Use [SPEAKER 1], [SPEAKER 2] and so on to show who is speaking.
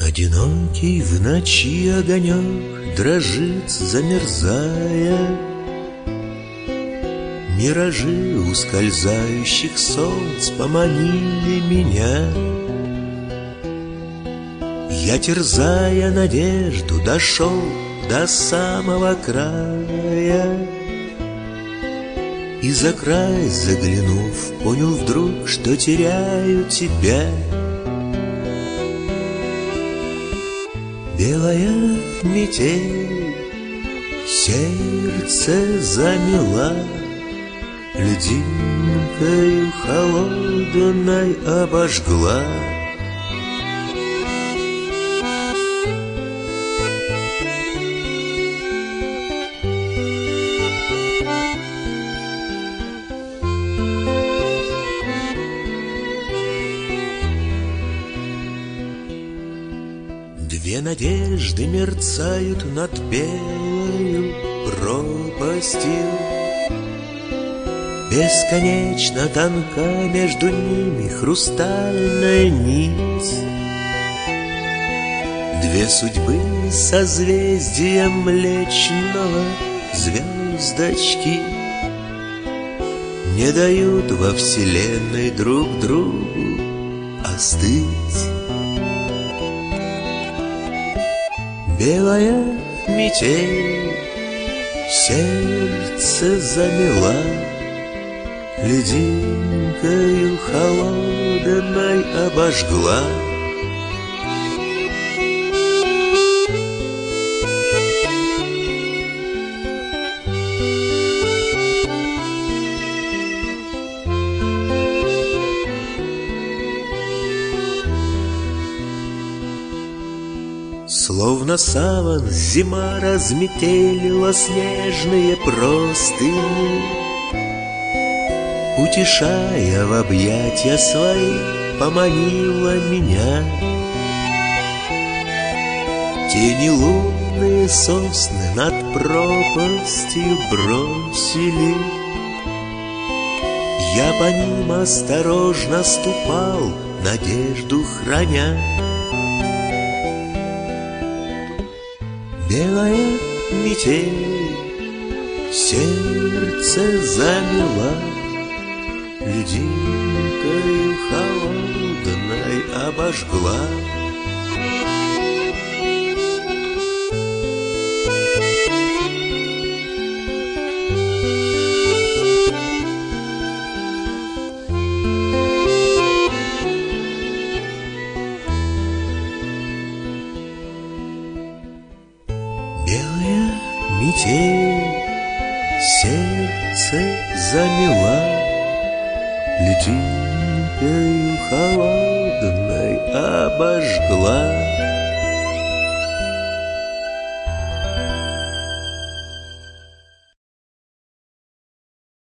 [SPEAKER 1] Одинокий в ночи огонек дрожит, замерзая. Миражи ускользающих солнц поманили меня. Я, терзая надежду, дошел до самого края. И за край заглянув, понял вдруг, что теряю тебя. Белая метель сердце замела, льдинкою холодной обожгла. Две надежды мерцают над белою пропастью. Бесконечно тонка между ними хрустальная нить. Две судьбы созвездия Млечного звездочки не дают во вселенной друг другу остыть. Белая метель сердце замела, льдинкою холодной обожгла. Словно саван зима разметелила снежные простыни, утешая в объятья свои, поманила меня. Тени лунные сосны над пропастью бросили. Я по ним осторожно ступал, надежду храня. Белая метель сердце замела, льдинкою холодной обожгла. Белая метель сердце замела, льдинкою холодной обожгла.